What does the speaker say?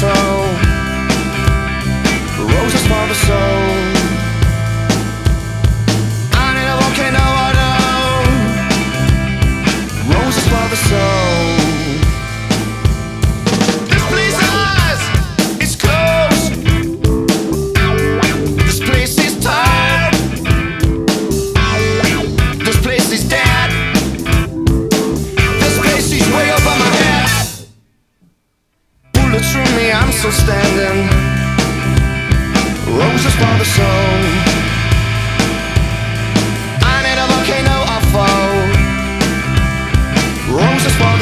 soul. Roses for the soul. I need a volcano, I know. Roses for the soul. This place is closed. This place is tired. This place is dead. This place is way over my head. Bullets through me, I'm still standing. Roses for the soul. I need a volcano, I fall. Roses for